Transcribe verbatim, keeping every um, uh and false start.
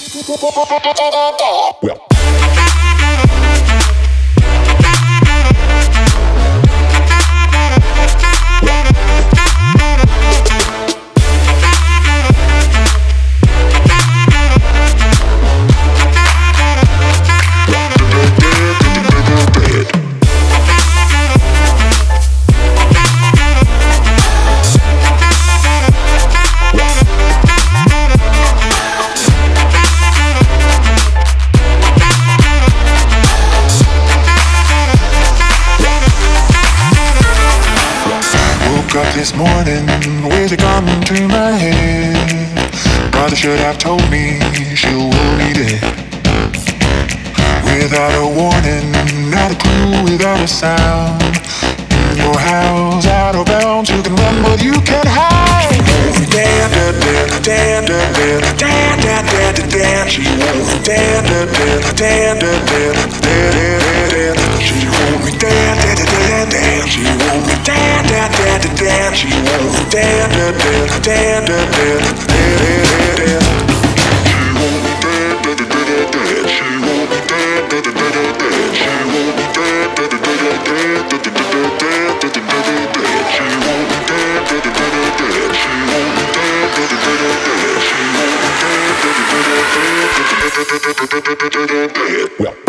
Well. Up this morning, where's it come to my head? Brother should have told me she will need it. Without a warning, not a clue, without a sound. In your house, out of bounds, you can run but you can't hide. Dan da da dan da da dan da da da dan. She won't dan da da dan da da dan dan. She won't be dan da da dan dan. She won't be dan da da da dan. She won't be dan da da dan da da dan. She won't be dan da da da dan. She won't be dan da da da dan. She won't be dan da da da dan. Da da da dan da da da dan. She won't be dan da da da dan. She won't be dan da da da dan. She won't be dan da da da dan. Well.